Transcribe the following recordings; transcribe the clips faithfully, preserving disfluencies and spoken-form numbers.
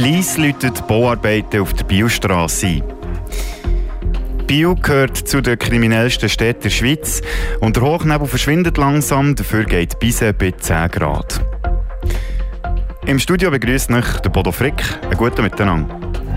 Lyss läutet Bauarbeiten auf der Bielstrasse ein. Biel gehört zu den kriminellsten Städten der Schweiz und der Hochnebel verschwindet langsam, dafür geht bis bei zehn Grad. Im Studio begrüßt euch der Bodo Frick. Einen guten Miteinander.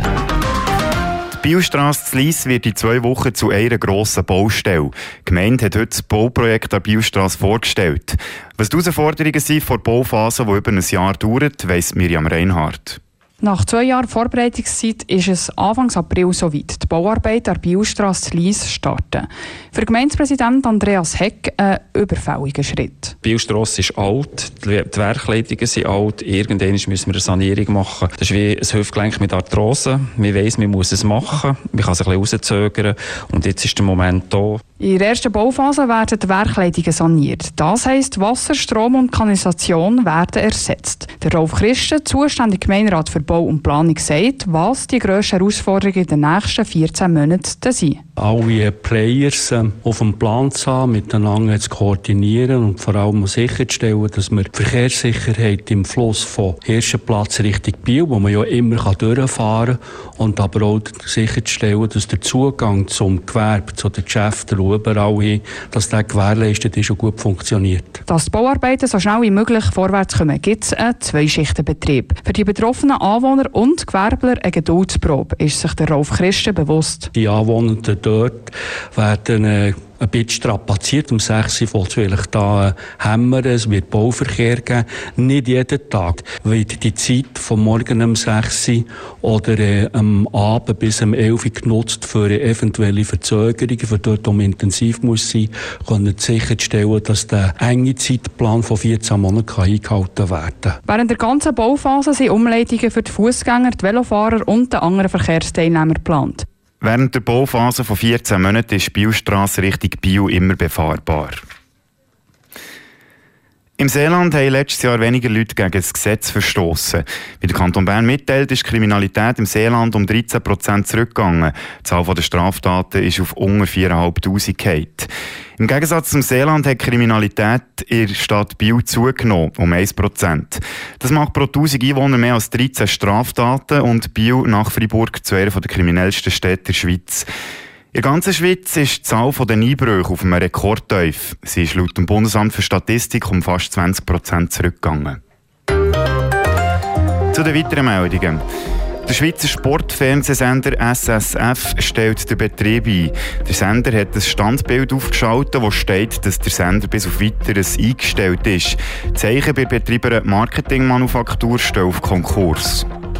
Die Bielstrasse zu Lyss wird in zwei Wochen zu einer grossen Baustelle. Die Gemeinde hat heute das Bauprojekt an der Bielstrasse vorgestellt. Was die Herausforderungen sind vor der Bauphase, die über ein Jahr dauert, weiss Miriam Reinhardt. Nach zwei Jahren Vorbereitungszeit ist es Anfang April soweit. Die Bauarbeiten an der Bielstrasse Lyss starten. Für Gemeindepräsident Andreas Heck ein überfälliger Schritt. Die Bielstrasse ist alt, die Werkleitungen sind alt, irgendwann müssen wir eine Sanierung machen. Das ist wie ein Hüftgelenk mit Arthrose. Man weiss, man muss es machen, man kann es ein bisschen rauszögern und jetzt ist der Moment da. In der ersten Bauphase werden die Werkleitungen saniert. Das heisst, Wasser, Strom und Kanalisation werden ersetzt. Der Rolf Christen, zuständiger Gemeinderat für Bau und Planung, sagt, was die grössten Herausforderungen in den nächsten vierzehn Monaten sind. Alle Players äh, auf dem Plan zu haben, miteinander zu koordinieren und vor allem sicherzustellen, dass wir die Verkehrssicherheit im Fluss von Hirschenplatz Richtung Biel, wo man ja immer durchfahren kann, und aber auch sicherzustellen, dass der Zugang zum Gewerbe, zu den Geschäften und überall hin, dass der gewährleistet ist und gut funktioniert. Dass die Bauarbeiten so schnell wie möglich vorwärts kommen, gibt es einen Zweischichtenbetrieb. Für die betroffenen Anwohner und Gewerbler eine Geduldsprobe, ist sich der Rolf Christen bewusst. Die Anwohner dort werden äh, ein bisschen strapaziert. Um sechs Uhr fällt es vielleicht da äh, hämmern, es wird Bauverkehr geben. Nicht jeden Tag wird die Zeit von morgen um sechs Uhr oder äh, am Abend bis um elf Uhr genutzt für eventuelle Verzögerungen, für dort, wo man intensiv muss sein, können sicherstellen, dass der enge Zeitplan von vierzehn Monaten eingehalten werden kann. Während der ganzen Bauphase sind Umleitungen für die Fußgänger, die Velofahrer und die anderen Verkehrsteilnehmer geplant. Während der Bauphase von vierzehn Monaten ist die Bielstrasse Richtung Biel immer befahrbar. Im Seeland haben letztes Jahr weniger Leute gegen das Gesetz verstoßen. Wie der Kanton Bern mitteilt, ist die Kriminalität im Seeland um dreizehn Prozent zurückgegangen. Die Zahl der Straftaten ist auf unter viertausendfünfhundert gefallen. Im Gegensatz zum Seeland hat die Kriminalität in der Stadt Biel zugenommen, um ein Prozent. Das macht pro tausend Einwohner mehr als dreizehn Straftaten und Biel nach Freiburg zu einer der kriminellsten Städte der Schweiz. In der ganzen Schweiz ist die Zahl der Einbrüche auf einem Rekordtief. Sie ist laut dem Bundesamt für Statistik um fast zwanzig Prozent zurückgegangen. Zu den weiteren Meldungen. Der Schweizer Sportfernsehsender S S F stellt den Betrieb ein. Der Sender hat ein Standbild aufgeschaltet, wo steht, dass der Sender bis auf Weiteres eingestellt ist. Die Zeichen bei Betreiber Marketingmanufaktur stehen auf Konkurs.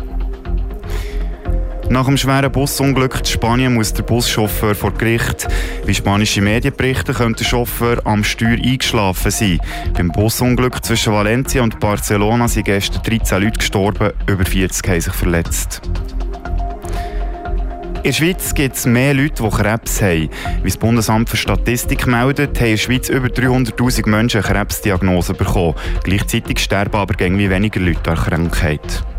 Nach einem schweren Busunglück in Spanien muss der Buschauffeur vor Gericht. Wie spanische Medien berichten, könnte der Chauffeur am Steuer eingeschlafen sein. Beim Busunglück zwischen Valencia und Barcelona sind gestern dreizehn Leute gestorben, über vierzig haben sich verletzt. In der Schweiz gibt es mehr Leute, die Krebs haben. Wie das Bundesamt für Statistik meldet, haben in der Schweiz über dreihunderttausend Menschen eine Krebsdiagnose bekommen. Gleichzeitig sterben aber irgendwie weniger Leute an der Krankheit.